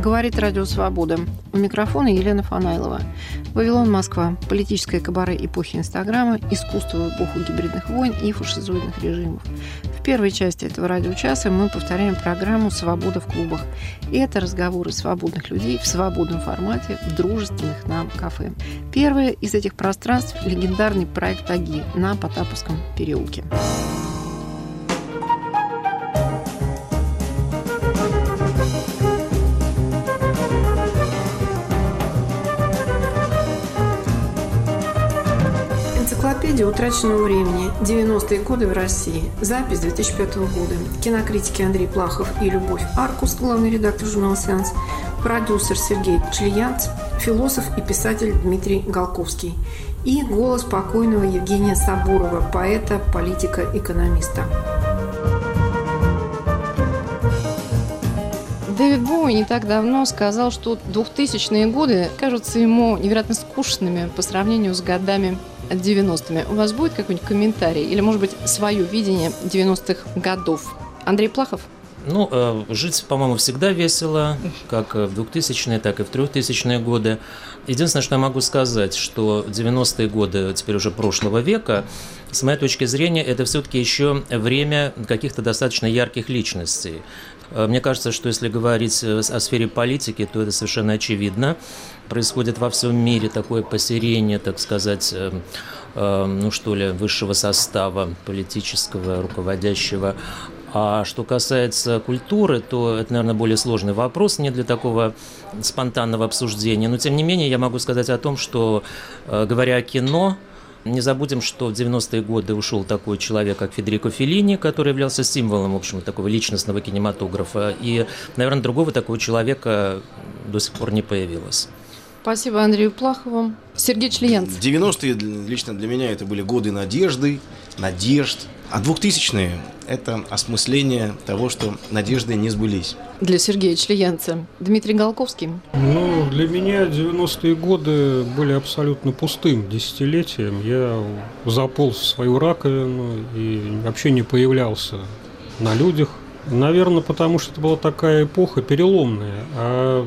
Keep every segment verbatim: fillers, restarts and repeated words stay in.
Говорит Радио Свобода. У микрофона Елена Фанайлова. Вавилон, Москва. Политическое кабаре эпохи Инстаграма, искусство в эпоху гибридных войн и фашизоидных режимов. В первой части этого радиочаса мы повторяем программу «Свобода в клубах». И это разговоры свободных людей в свободном формате в дружественных нам кафе. Первое из этих пространств – легендарный проект «Аги» на Потаповском переулке. Энциклопедия утраченного времени. девяностые годы в России. Запись две тысячи пятого года. Кинокритики Андрей Плахов и Любовь Аркус, главный редактор журнала «Сеанс», продюсер Сергей Члиянц, философ и писатель Дмитрий Голковский и голос покойного Евгения Сабурова, поэта, политика, экономиста. Дэвид Боуи не так давно сказал, что двухтысячные годы кажутся ему невероятно скучными по сравнению с годами девяностыми. У вас будет какой-нибудь комментарий или, может быть, свое видение девяностых годов? Андрей Плахов? Ну, э, жить, по-моему, всегда весело, как в двухтысячные, так и в трехтысячные годы. Единственное, что я могу сказать, что девяностые годы, теперь уже прошлого века, с моей точки зрения, это все-таки еще время каких-то достаточно ярких личностей. Мне кажется, что если говорить о сфере политики, то это совершенно очевидно. Происходит во всем мире такое посерение, так сказать, ну что ли, высшего состава политического, руководящего. А что касается культуры, то это, наверное, более сложный вопрос, не для такого спонтанного обсуждения. Но, тем не менее, я могу сказать о том, что, говоря о кино, не забудем, что в девяностые годы ушел такой человек, как Федерико Феллини, который являлся символом, в общем, такого личностного кинематографа. И, наверное, другого такого человека до сих пор не появилось. Спасибо Андрею Плахову. Сергей Члиянц. девяностые лично для меня это были годы надежды, надежд. А двухтысячные – это осмысление того, что надежды не сбылись. Для Сергея Члиянца. Дмитрий Голковский. Ну, для меня девяностые годы были абсолютно пустым десятилетием. Я заполз в свою раковину и вообще не появлялся на людях. Наверное, потому что это была такая эпоха переломная, а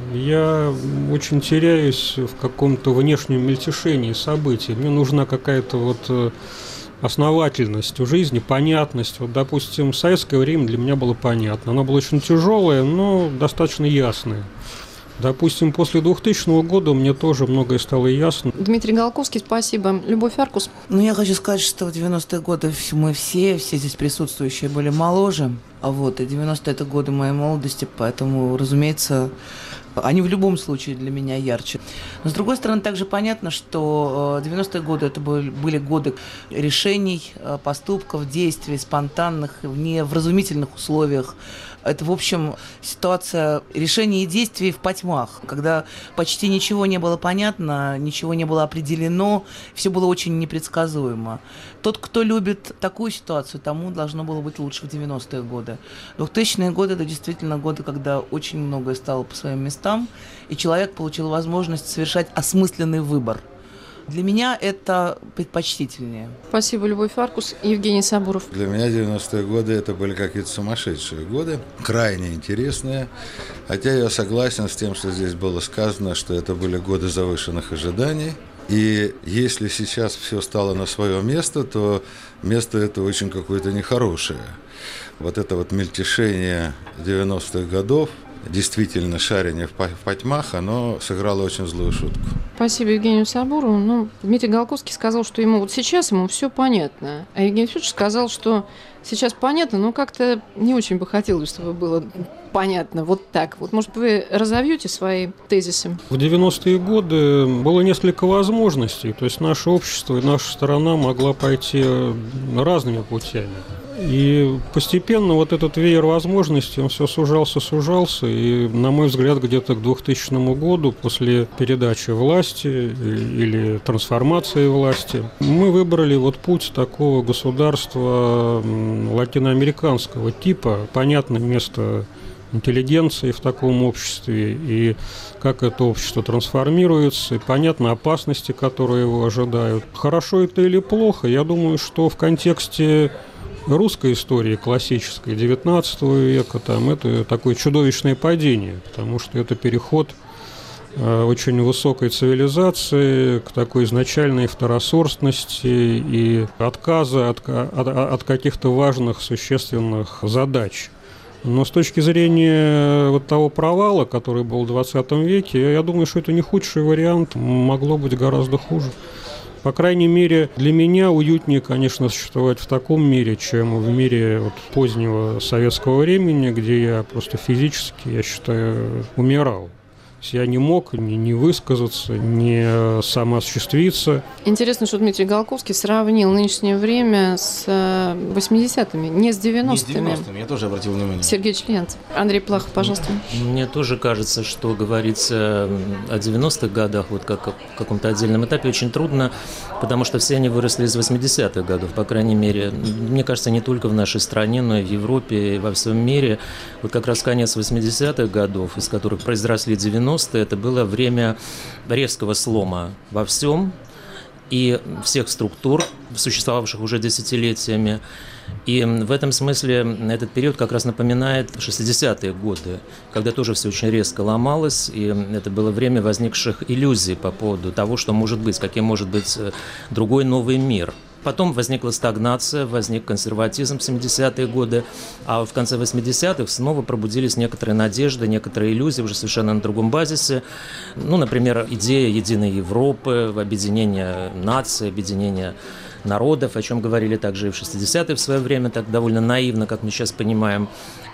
я очень теряюсь в каком-то внешнем мельтешении событий. Мне нужна какая-то вот основательность в жизни, понятность. Вот, допустим, в советское время для меня было понятно. Оно было очень тяжелое, но достаточно ясное. Допустим, после двухтысячного года мне тоже многое стало ясно. Дмитрий Голковский, спасибо. Любовь Аркус. Ну, я хочу сказать, что в девяностые годы мы все, все здесь присутствующие были моложе. А вот, и девяностые это годы моей молодости, поэтому, разумеется, они в любом случае для меня ярче. Но, с другой стороны, также понятно, что девяностые годы это были годы решений, поступков, действий, спонтанных, в невразумительных условиях. Это, в общем, ситуация решений и действий в потьмах, когда почти ничего не было понятно, ничего не было определено, все было очень непредсказуемо. Тот, кто любит такую ситуацию, тому должно было быть лучше в девяностые годы. двухтысячные годы – это действительно годы, когда очень многое стало по своим местам, и человек получил возможность совершать осмысленный выбор. Для меня это предпочтительнее. Спасибо, Любовь Аркус. Евгений Сабуров. Для меня девяностые годы это были какие-то сумасшедшие годы, крайне интересные. Хотя я согласен с тем, что здесь было сказано, что это были годы завышенных ожиданий. И если сейчас все стало на свое место, то место это очень какое-то нехорошее. Вот это вот мельтешение девяностых годов, действительно шарение в потьмах, оно сыграло очень злую шутку. Спасибо Евгению Сабурову. Ну, Дмитрий Голковский сказал, что ему вот сейчас ему все понятно. А Евгений Федорович сказал, что сейчас понятно, но как-то не очень бы хотелось, чтобы было понятно вот так. Вот, может, вы разовьете свои тезисы? В девяностые годы было несколько возможностей. То есть наше общество и наша страна могла пойти разными путями. И постепенно вот этот веер возможностей, он все сужался, сужался. И, на мой взгляд, где-то к двухтысячному году, после передачи власти или трансформации власти, мы выбрали вот путь такого государства латиноамериканского типа. Понятно место интеллигенции в таком обществе, и как это общество трансформируется, и понятно опасности, которые его ожидают. Хорошо это или плохо, я думаю, что в контексте русской истории классической девятнадцатого века, там, это такое чудовищное падение, потому что это переход очень высокой цивилизации к такой изначальной второсортности и отказа от, от, от каких-то важных, существенных задач. Но с точки зрения вот того провала, который был в двадцатом веке, я думаю, что это не худший вариант, могло быть гораздо хуже. По крайней мере, для меня уютнее, конечно, существовать в таком мире, чем в мире вот позднего советского времени, где я просто физически, я считаю, умирал. Я не мог ни, ни высказаться, ни самоосуществиться. Интересно, что Дмитрий Голковский сравнил нынешнее время с восьмидесятыми, не с девяностыми. Не с девяностыми, я тоже обратил внимание. Сергей Члеянцев. Андрей Плахов, пожалуйста. Мне тоже кажется, что говорить о девяностых годах вот как о каком-то отдельном этапе очень трудно, потому что все они выросли из восьмидесятых годов, по крайней мере. Мне кажется, не только в нашей стране, но и в Европе, и во всем мире. Вот как раз конец восьмидесятых годов, из которых произросли девяностые, это было время резкого слома во всем и всех структур, существовавших уже десятилетиями. И в этом смысле этот период как раз напоминает шестидесятые годы, когда тоже все очень резко ломалось, и это было время возникших иллюзий по поводу того, что может быть, каким может быть другой новый мир. Потом возникла стагнация, возник консерватизм в семидесятые годы, а в конце восьмидесятых снова пробудились некоторые надежды, некоторые иллюзии уже совершенно на другом базисе. Ну, например, идея единой Европы, объединения наций, объединения народов, о чем говорили также и в шестидесятые в свое время, так довольно наивно, как мы сейчас понимаем.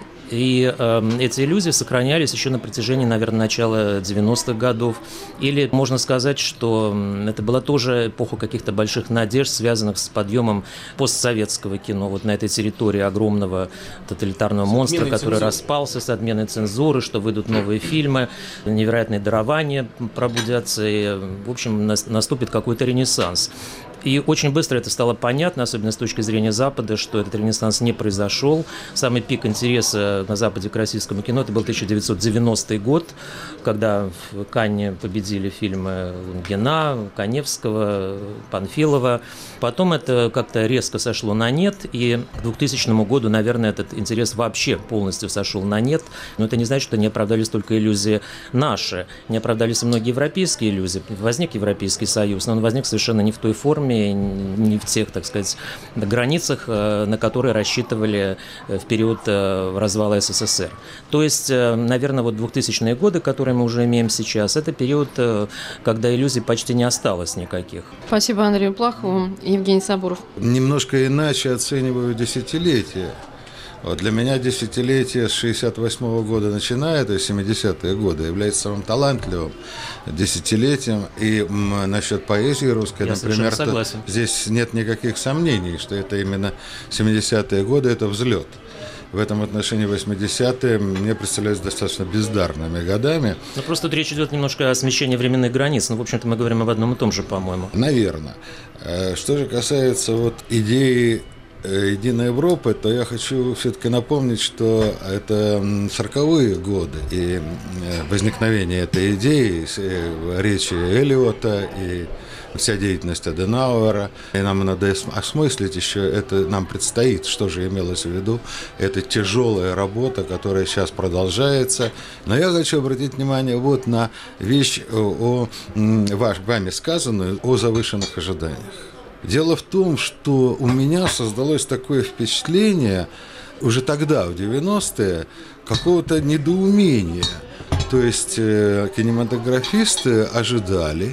И э, эти иллюзии сохранялись еще на протяжении, наверное, начала девяностых годов. Или можно сказать, что это была тоже эпоха каких-то больших надежд, связанных с подъемом постсоветского кино. Вот на этой территории огромного тоталитарного монстра, который цензуры. распался с отменой цензуры, что выйдут новые фильмы, невероятные дарования пробудятся, и, в общем, наступит какой-то ренессанс. И очень быстро это стало понятно, особенно с точки зрения Запада, что этот ренессанс не произошел. Самый пик интереса на Западе к российскому кино – это был тысяча девятьсот девяностый год, когда в Канне победили фильмы Лунгина, Каневского, Панфилова. Потом это как-то резко сошло на нет, и к двухтысячному году, наверное, этот интерес вообще полностью сошел на нет. Но это не значит, что не оправдались только иллюзии наши. Не оправдались и многие европейские иллюзии. Возник Европейский Союз, но он возник совершенно не в той форме, не в тех, так сказать, границах, на которые рассчитывали в период развала СССР. То есть, наверное, вот двухтысячные годы, которые мы уже имеем сейчас, это период, когда иллюзий почти не осталось никаких. Спасибо Андрею Плахову. Евгений Сабуров. Немножко иначе оцениваю десятилетия. Вот для меня десятилетие с шестьдесят восьмого года начиная, то есть семидесятые годы, является самым талантливым десятилетием. И м, насчет поэзии русской, Я например, то здесь нет никаких сомнений, что это именно семидесятые годы, это взлет. В этом отношении восьмидесятые мне представляются достаточно бездарными годами. Ну, просто тут речь идет немножко о смещении временных границ. Ну, в общем-то, мы говорим об одном и том же, по-моему. Наверное. Что же касается вот идеи Единой Европы, то я хочу все-таки напомнить, что это сороковые годы, и возникновение этой идеи, речи Эллиота и вся деятельность Аденауэра, и нам надо осмыслить еще, это нам предстоит, что же имелось в виду, это тяжелая работа, которая сейчас продолжается. Но я хочу обратить внимание вот на вещь, о, ваш, вами сказанную, о завышенных ожиданиях. Дело в том, что у меня создалось такое впечатление уже тогда, в девяностые, какого-то недоумения. То есть э, кинематографисты ожидали,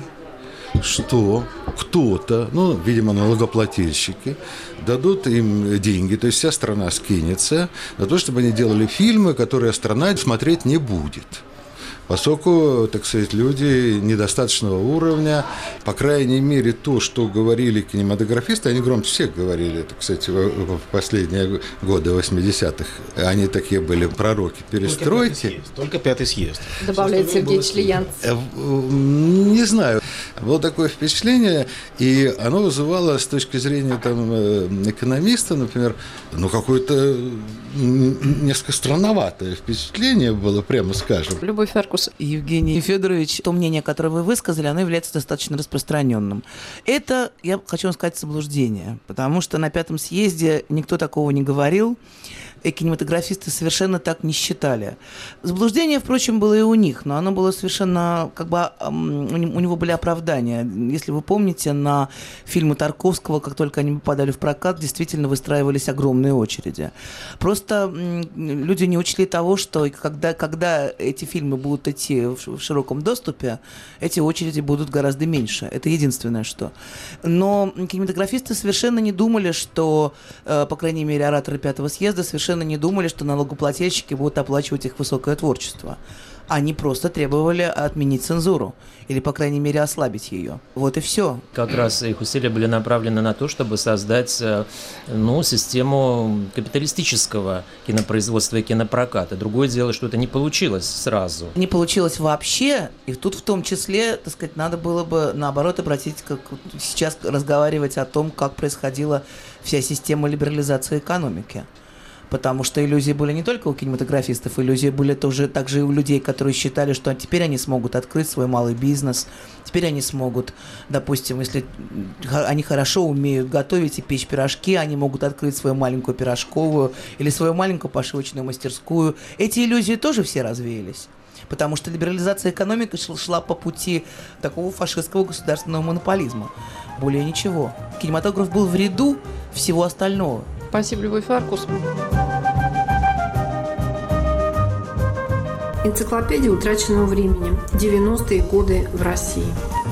что кто-то, ну, видимо, налогоплательщики, дадут им деньги, то есть вся страна скинется на то, чтобы они делали фильмы, которые страна смотреть не будет. Поскольку, так сказать, люди недостаточного уровня, по крайней мере, то, что говорили кинематографисты, они громче всех говорили, это, кстати, в последние годы восьмидесятых, они такие были пророки перестройки. Только пятый съезд. Добавляет Сергей Члеянцев. Не знаю. Было такое впечатление, и оно вызывало с точки зрения там, экономиста, например, ну, какое-то несколько странноватое впечатление было, прямо скажем. Любовь Феркус. Евгений Федорович, то мнение, которое вы высказали, оно является достаточно распространенным. Это, я хочу вам сказать, заблуждение, потому что на пятом съезде никто такого не говорил, и кинематографисты совершенно так не считали. Заблуждение, впрочем, было и у них, но оно было совершенно, как бы, у него были оправдания. Если вы помните, на фильмы Тарковского, как только они попадали в прокат, действительно выстраивались огромные очереди. Просто люди не учли того, что когда, когда эти фильмы будут идти в широком доступе, эти очереди будут гораздо меньше. Это единственное, что. Но кинематографисты совершенно не думали, что, по крайней мере, ораторы пятого съезда совершенно не думали, что налогоплательщики будут оплачивать их высокое творчество. Они просто требовали отменить цензуру. Или, по крайней мере, ослабить ее. Вот и все. Как раз их усилия были направлены на то, чтобы создать, ну, систему капиталистического кинопроизводства и кинопроката. Другое дело, что это не получилось сразу. Не получилось вообще. И тут в том числе, так сказать, надо было бы, наоборот, обратить, как сейчас разговаривать о том, как происходила вся система либерализации экономики. Потому что иллюзии были не только у кинематографистов, иллюзии были тоже, также и у людей, которые считали, что теперь они смогут открыть свой малый бизнес, теперь они смогут, допустим, если они хорошо умеют готовить и печь пирожки, они могут открыть свою маленькую пирожковую или свою маленькую пошивочную мастерскую. Эти иллюзии тоже все развеялись. Потому что либерализация экономики шла по пути такого фашистского государственного монополизма. Более ничего. Кинематограф был в ряду всего остального. Спасибо, Любовь Феркус. Энциклопедия утраченного времени. девяностые годы в России.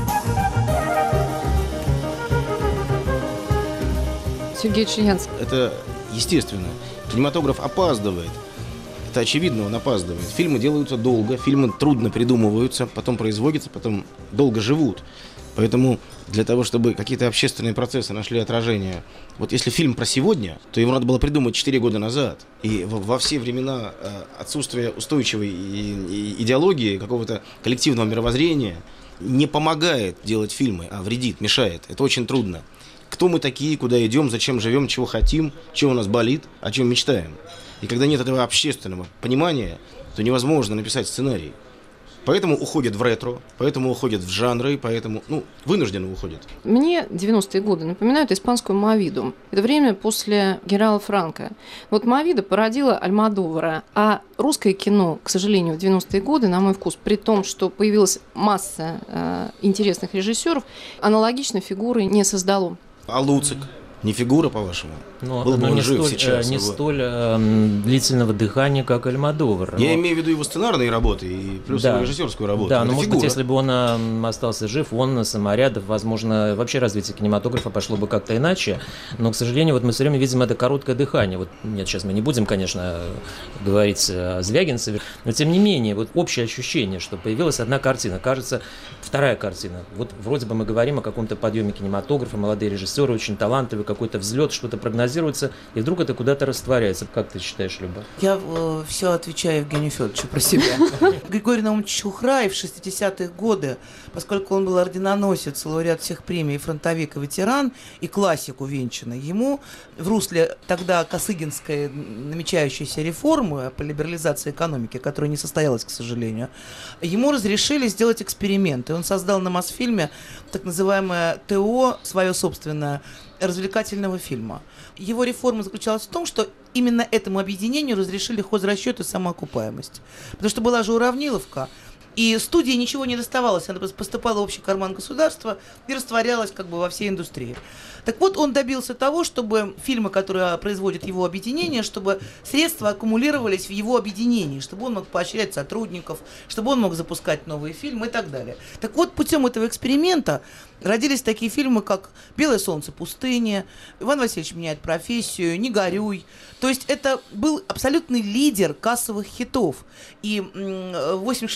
Сергей Чиянц. Это естественно. Кинематограф опаздывает. Это очевидно, он опаздывает. Фильмы делаются долго, фильмы трудно придумываются, потом производятся, потом долго живут. Поэтому для того, чтобы какие-то общественные процессы нашли отражение, вот если фильм про сегодня, то его надо было придумать четыре года назад. И во все времена отсутствия устойчивой идеологии, какого-то коллективного мировоззрения не помогает делать фильмы, а вредит, мешает. Это очень трудно. Кто мы такие, куда идем, зачем живем, чего хотим, чего у нас болит, о чем мечтаем. И когда нет этого общественного понимания, то невозможно написать сценарий. Поэтому уходят в ретро, поэтому уходят в жанры, поэтому, ну, вынужденно уходят. Мне девяностые годы напоминают испанскую Мовиду. Это время после генерала Франко. Вот Мовида породила Альмодовара, а русское кино, к сожалению, в девяностые годы, на мой вкус, при том, что появилась масса э, интересных режиссеров, аналогичной фигуры не создало. А Луцик? Не фигура, по-вашему? Но, Был бы но он не жив столь, сейчас. не его. столь э, длительного дыхания, как Альмодовар. Я но... имею в виду его сценарные работы и плюс да. его режиссерскую работу. Да, Это но может фигура. быть, если бы он э, остался жив, он, Саморядов, возможно, вообще развитие кинематографа пошло бы как-то иначе. Но, к сожалению, вот мы все время видим это короткое дыхание. Вот, нет, сейчас мы не будем, конечно, говорить о Звягинцеве, но тем не менее, вот общее ощущение, что появилась одна картина, кажется, вторая картина. Вот вроде бы мы говорим о каком-то подъеме кинематографа, молодые режиссеры, очень талантливые, какой-то взлет, что-то прогнозируется, и вдруг это куда-то растворяется. Как ты считаешь, Люба? Я э, все отвечаю Евгению Федоровичу про себя. Григорий Наумович Шухраев в шестидесятые годы, поскольку он был орденоносец, лауреат всех премий, фронтовик и ветеран, и классик увенчанный, ему в русле тогда косыгинской намечающейся реформы по либерализации экономики, которая не состоялась, к сожалению, ему разрешили сделать эксперимент. И он создал на Мосфильме так называемое ТО, свое собственное, развлекательного фильма. Его реформа заключалась в том, что именно этому объединению разрешили хозрасчет и самоокупаемость. Потому что была же уравниловка, и студии ничего не доставалось, она поступала в общий карман государства и растворялась как бы во всей индустрии. Так вот, он добился того, чтобы фильмы, которые производит его объединение, чтобы средства аккумулировались в его объединении, чтобы он мог поощрять сотрудников, чтобы он мог запускать новые фильмы и так далее. Так вот, путем этого эксперимента родились такие фильмы, как «Белое солнце пустыни», «Иван Васильевич меняет профессию», «Не горюй». То есть это был абсолютный лидер кассовых хитов. И в восемьдесят шестом году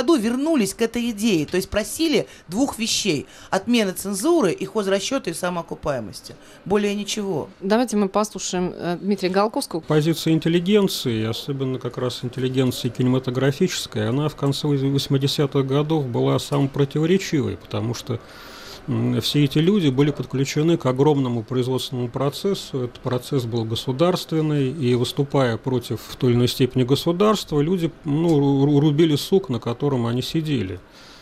году вернулись к этой идее, то есть просили двух вещей: отмены цензуры и хозрасчета и самоокупаемости. Более ничего. Давайте мы послушаем э, Дмитрия Голковского. Позиция интеллигенции, особенно как раз интеллигенции кинематографической, она в конце восьмидесятых годов была самой противоречивой, потому что все эти люди были подключены к огромному производственному процессу. Этот процесс был государственный, и выступая против в той или иной степени государства, люди ну, рубили сук, на котором они сидели.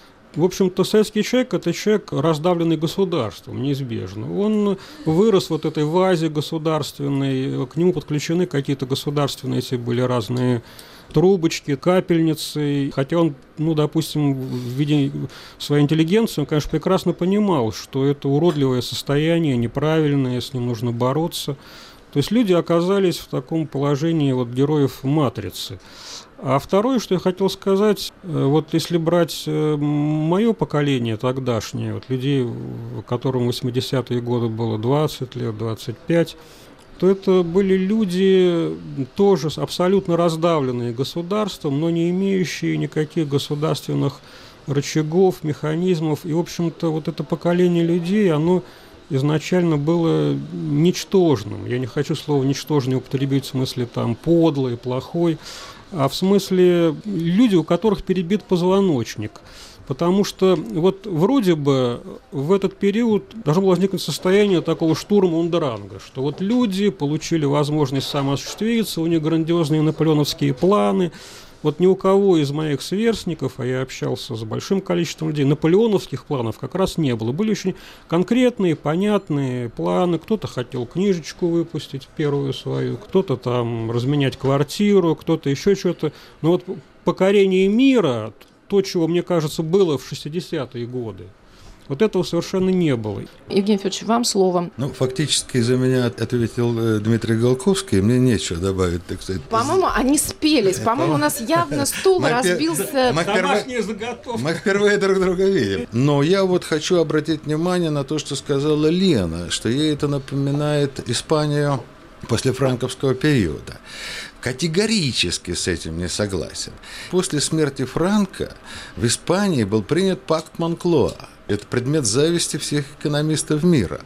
В общем-то, советский человек – это человек, раздавленный государством, неизбежно. Он вырос в вот этой вазе государственной, к нему подключены какие-то государственные, эти были разные трубочки, капельницы. Хотя он, ну, допустим, в виде своей интеллигенции, он, конечно, прекрасно понимал, что это уродливое состояние, неправильное, с ним нужно бороться. То есть люди оказались в таком положении вот героев «Матрицы». А второе, что я хотел сказать, вот если брать мое поколение тогдашнее, вот людей, которым в восьмидесятые годы было двадцать лет, двадцать пять, то это были люди тоже абсолютно раздавленные государством, но не имеющие никаких государственных рычагов, механизмов. И, в общем-то, вот это поколение людей, оно изначально было ничтожным. Я не хочу слово «ничтожный» употребить в смысле там «подлый», «плохой», а в смысле люди, у которых перебит позвоночник. Потому что вот вроде бы в этот период должно было возникнуть состояние такого штурма Ундеранга, что вот люди получили возможность самоосуществиться, у них грандиозные наполеоновские планы. Вот ни у кого из моих сверстников, а я общался с большим количеством людей, наполеоновских планов как раз не было. Были очень конкретные, понятные планы. Кто-то хотел книжечку выпустить, первую свою, кто-то там разменять квартиру, кто-то еще что-то. Но вот покорение мира, то, чего, мне кажется, было в шестидесятые годы, вот этого совершенно не было. Евгений Федорович, вам слово. Ну, фактически за меня ответил э, Дмитрий Голковский, мне нечего добавить, так сказать. По-моему, они спелись. По-моему, у нас явно стул Мы пе- разбился. мы Домашняя впервые- заготовка. Мы впервые друг друга видим. Но я вот хочу обратить внимание на то, что сказала Лена, что ей это напоминает Испанию после франковского периода. Категорически с этим не согласен. После смерти Франко в Испании был принят пакт Монклоа. Это предмет зависти всех экономистов мира.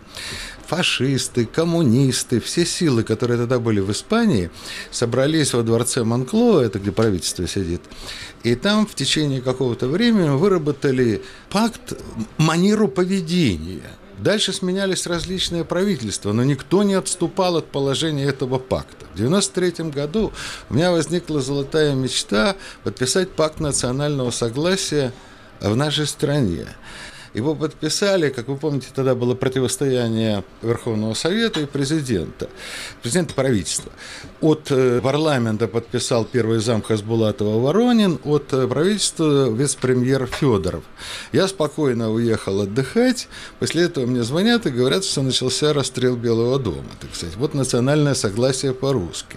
Фашисты, коммунисты, все силы, которые тогда были в Испании, собрались во дворце Монклоа, это где правительство сидит, и там в течение какого-то времени выработали пакт, манеру поведения. Дальше сменялись различные правительства, но никто не отступал от положения этого пакта. В девяносто третьем году у меня возникла золотая мечта подписать пакт национального согласия в нашей стране. Его подписали, как вы помните, тогда было противостояние Верховного Совета и президента, президента правительства. От парламента подписал первый зам Хасбулатова Воронин, от правительства вице-премьер Федоров. Я спокойно уехал отдыхать, после этого мне звонят и говорят, что начался расстрел Белого дома, так сказать. Вот национальное согласие по-русски.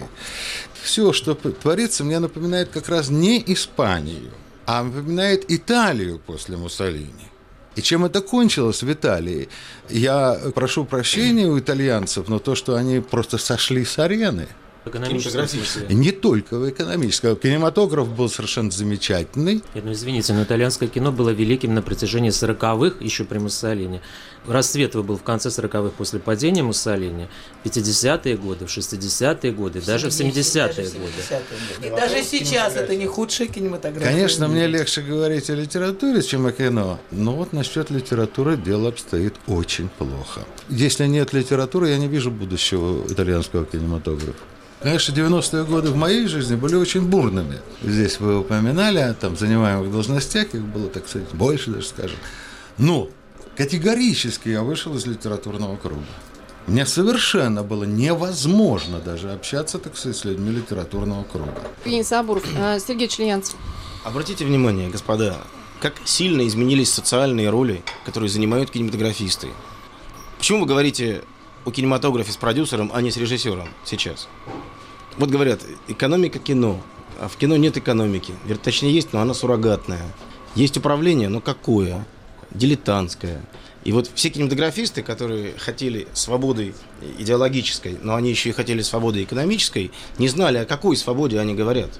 Все, что творится, мне напоминает как раз не Испанию, а напоминает Италию после Муссолини. И чем это кончилось в Италии? Я прошу прощения у итальянцев, но то, что они просто сошли с арены. В экономическом смысле. Не только в экономическом. Кинематограф был совершенно замечательный. Нет, ну извините, но итальянское кино было великим на протяжении сороковых, еще при Муссолини. Расцвет был в конце сороковых после падения Муссолини, в пятидесятые годы, в шестидесятые годы, даже в семидесятые годы. И даже сейчас это не худшая кинематография. Конечно, мне легче говорить о литературе, чем о кино. Но вот насчет литературы дело обстоит очень плохо. Если нет литературы, я не вижу будущего итальянского кинематографа. Конечно, девяностые годы в моей жизни были очень бурными. Здесь вы упоминали о там, занимаемых должностях, их было, так сказать, больше даже, скажем. Но категорически я вышел из литературного круга. Мне совершенно было невозможно даже общаться, так сказать, с людьми литературного круга. Евгений Сабуров, Сергей Члянцев. Обратите внимание, господа, как сильно изменились социальные роли, которые занимают кинематографисты. Почему вы говорите о кинематографе с продюсером, а не с режиссером сейчас? Вот говорят, экономика кино, а в кино нет экономики. Точнее, есть, но она суррогатная. Есть управление, но какое? Дилетантское. И вот все кинематографисты, которые хотели свободы идеологической, но они еще и хотели свободы экономической, не знали, о какой свободе они говорят.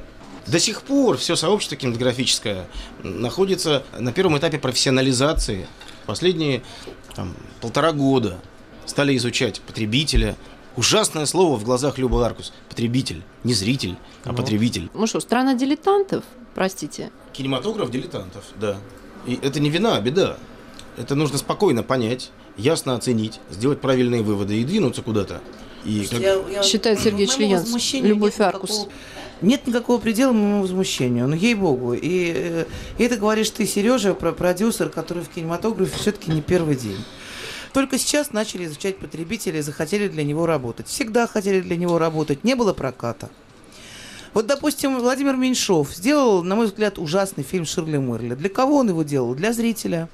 До сих пор все сообщество кинематографическое находится на первом этапе профессионализации. Последние там, полтора года стали изучать потребителя. Ужасное слово в глазах Любы Аркус. Потребитель. Не зритель, а ну. потребитель. Ну что, страна дилетантов? Простите. Кинематограф дилетантов, да. И это не вина, а беда. Это нужно спокойно понять, ясно оценить, сделать правильные выводы и двинуться куда-то. И как... я, я... Считает Сергей Члиянц, Любовь Аркус. Никакого, нет никакого предела моему возмущению, ну ей-богу. И, и это говоришь ты, Сережа, про продюсер, который в кинематографе все-таки не первый день. Только сейчас начали изучать потребителей и захотели для него работать. Всегда хотели для него работать, не было проката. Вот, допустим, Владимир Меньшов сделал, на мой взгляд, ужасный фильм «Ширли Мырли». Для кого он его делал? Для зрителя.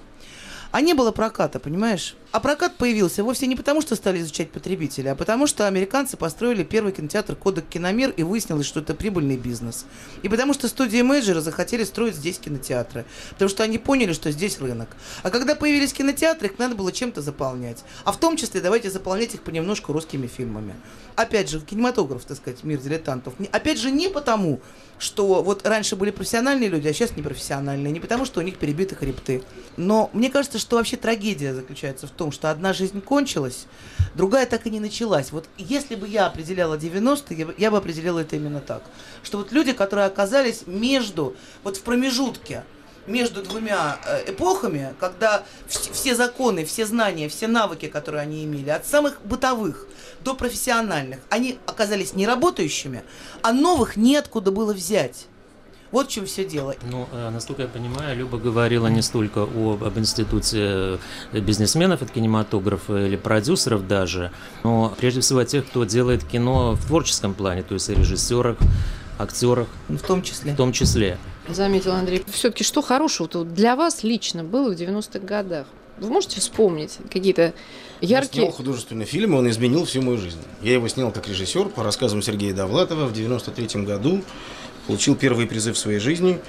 А не было проката, понимаешь? А прокат появился вовсе не потому, что стали изучать потребителя, а потому, что американцы построили первый кинотеатр «Кодек Киномир», и выяснилось, что это прибыльный бизнес. И потому что студии-менеджеры захотели строить здесь кинотеатры. Потому что они поняли, что здесь рынок. А когда появились кинотеатры, их надо было чем-то заполнять. А в том числе давайте заполнять их понемножку русскими фильмами. Опять же, кинематограф, так сказать, мир дилетантов. Опять же, не потому, что вот раньше были профессиональные люди, а сейчас непрофессиональные. Не потому, что у них перебиты хребты. Но мне кажется, что вообще трагедия заключается в том, что одна жизнь кончилась, другая так и не началась. Вот если бы я определяла девяностые, я бы, я бы определила это именно так. Что вот люди, которые оказались между, вот в промежутке, между двумя эпохами, когда все законы, все знания, все навыки, которые они имели, от самых бытовых до профессиональных, они оказались не работающими, а новых неоткуда было взять. Вот в чем все дело. Ну, насколько я понимаю, Люба говорила не столько о, об институте бизнесменов от кинематографа или продюсеров даже, но прежде всего о тех, кто делает кино в творческом плане, то есть о режиссерах, актерах. В том числе. В том числе. Заметил Андрей. Все-таки что хорошего-то для вас лично было в девяностых годах? Вы можете вспомнить какие-то яркие... Я снял художественный фильм, и он изменил всю мою жизнь. Я его снял как режиссер по рассказам Сергея Довлатова в девяносто третьем году. Получил первый призыв в своей жизни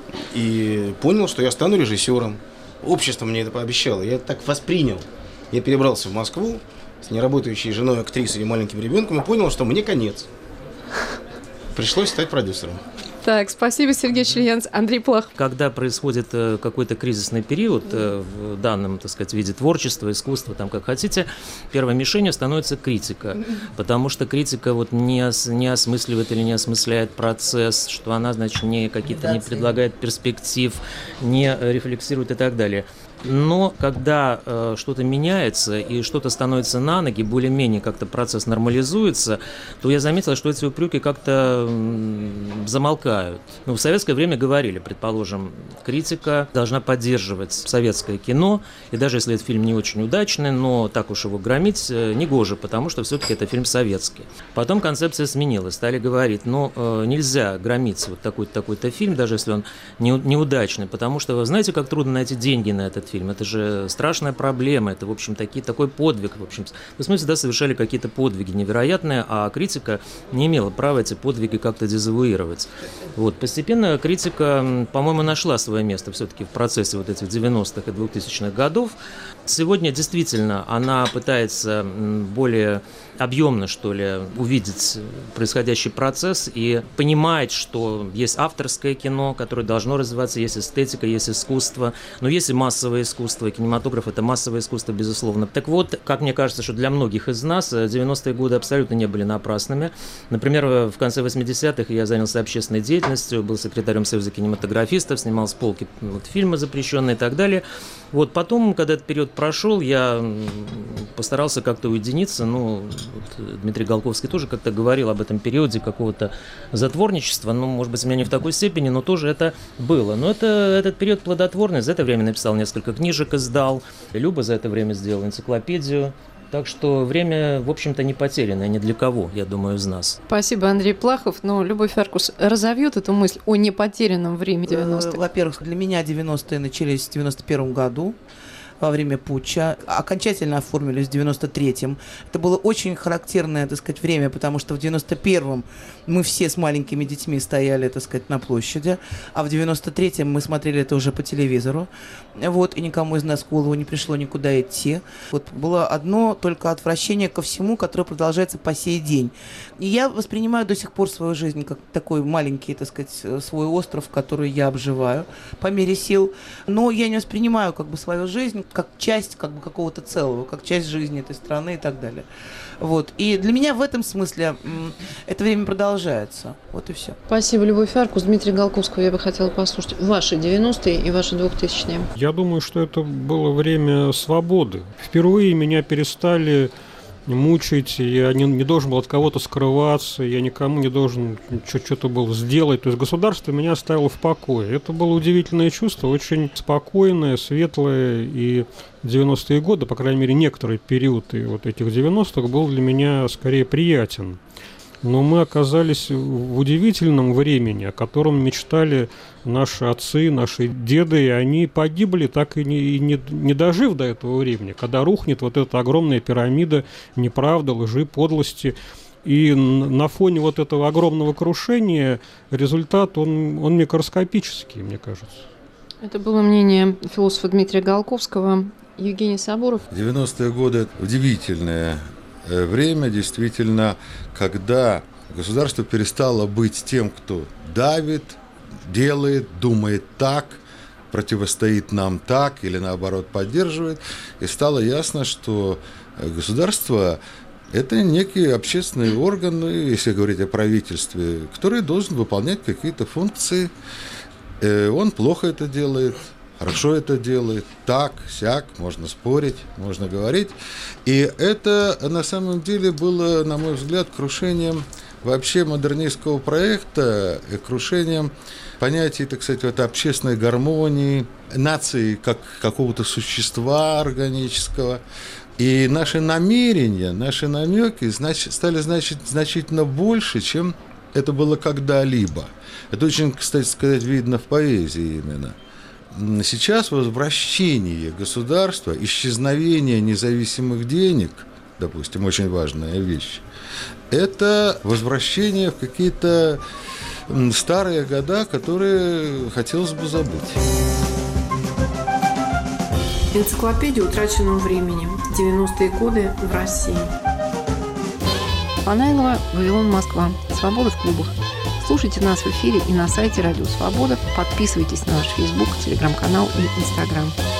и понял, что я стану режиссером. Общество мне это пообещало. Я это так воспринял. Я перебрался в Москву с неработающей женой, актрисой и маленьким ребенком и понял, что мне конец. Пришлось стать продюсером. Так, спасибо, Сергей Члиянц. Андрей Плахов. Когда происходит какой-то кризисный период в данном, так сказать, виде творчества, искусства, там как хотите, первой мишенью становится критика. Потому что критика вот не, ос, не осмысливает или не осмысляет процесс, что она, значит, не какие-то не предлагает перспектив, не рефлексирует и так далее. Но когда э, что-то меняется и что-то становится на ноги, более-менее как-то процесс нормализуется, то я заметила, что эти упреки как-то м, замолкают. Ну, в советское время говорили, предположим, критика должна поддерживать советское кино, и даже если этот фильм не очень удачный, но так уж его громить э, негоже, потому что все-таки это фильм советский. Потом концепция сменилась, стали говорить, ну, э, нельзя громить вот такой-то, такой-то фильм, даже если он не, неудачный, потому что вы знаете, как трудно найти деньги на этот фильм. Фильм. Это же страшная проблема, это, в общем, такие, такой подвиг. В общем, мы всегда совершали какие-то подвиги невероятные, а критика не имела права эти подвиги как-то дезавуировать. Вот. Постепенно критика, по-моему, нашла свое место все-таки в процессе вот этих девяностых и двухтысячных годов. Сегодня действительно она пытается более объемно, что ли, увидеть происходящий процесс и понимает, что есть авторское кино, которое должно развиваться, есть эстетика, есть искусство, но есть и массовое искусство, и кинематограф – это массовое искусство, безусловно. Так вот, как мне кажется, что для многих из нас девяностые годы абсолютно не были напрасными. Например, в конце восьмидесятых я занялся общественной деятельностью, был секретарем Союза кинематографистов, снимал с полки вот, фильмы запрещенные и так далее. Вот потом, когда этот период прошел, я постарался как-то уединиться, ну, вот Дмитрий Голковский тоже как-то говорил об этом периоде какого-то затворничества, ну, может быть, у меня не в такой степени, но тоже это было. Но это, этот период плодотворный, за это время написал несколько книжек, издал, Люба за это время сделала энциклопедию. Так что время, в общем-то, не потерянное ни для кого, я думаю, из нас. Спасибо, Андрей Плахов. Но Любовь Аркус разовьет эту мысль о непотерянном времени девяностых. Во-первых, для меня девяностые начались в девяносто первом году. во время путча, окончательно оформились в девяносто третьем. Это было очень характерное, так сказать, время, потому что в девяносто первом мы все с маленькими детьми стояли, так сказать, на площади, а в девяносто третьем мы смотрели это уже по телевизору, вот, и никому из нас в голову не пришло никуда идти. Вот было одно только отвращение ко всему, которое продолжается по сей день. И я воспринимаю до сих пор свою жизнь как такой маленький, так сказать, свой остров, который я обживаю по мере сил, но я не воспринимаю как бы свою жизнь как часть как бы какого-то целого, как часть жизни этой страны и так далее. Вот. И для меня в этом смысле м, это время продолжается. Вот и все. Спасибо, Любовь Аркус. Дмитрия Голковского я бы хотела послушать. Ваши девяностые и ваши двухтысячные. Я думаю, что это было время свободы. Впервые меня перестали мучить, я не, не должен был от кого-то скрываться, я никому не должен что-то был сделать. То есть государство меня оставило в покое. Это было удивительное чувство, очень спокойное, светлое. И девяностые годы, по крайней мере, некоторый период и вот этих девяностых был для меня скорее приятен. Но мы оказались в удивительном времени, о котором мечтали наши отцы, наши деды, и они погибли, так и не, и не, не дожив до этого времени, когда рухнет вот эта огромная пирамида неправды, лжи, подлости. И на фоне вот этого огромного крушения результат, он, он микроскопический, мне кажется. Это было мнение философа Дмитрия Голковского. Евгений Сабуров. девяностые годы – удивительное время, действительно, когда государство перестало быть тем, кто давит, делает, думает так, противостоит нам так или наоборот поддерживает. И стало ясно, что государство – это некий общественный орган, если говорить о правительстве, который должен выполнять какие-то функции. Он плохо это делает, хорошо это делает, так, сяк, можно спорить, можно говорить. И это на самом деле было, на мой взгляд, крушением вообще модернистского проекта, крушением понятий, так сказать, вот, общественной гармонии, нации как какого-то существа органического. И наши намерения, наши намеки значит, стали значить, значительно больше, чем это было когда-либо. Это очень, кстати сказать, видно в поэзии именно. Сейчас возвращение государства, исчезновение независимых денег, допустим, очень важная вещь, это возвращение в какие-то старые года, которые хотелось бы забыть. Энциклопедия утраченного времени. девяностые годы в России. Фанайлова, Вавилон, Москва. Свобода в клубах. Слушайте нас в эфире и на сайте Радио Свобода. Подписывайтесь на наш Фейсбук, Телеграм-канал и Инстаграм.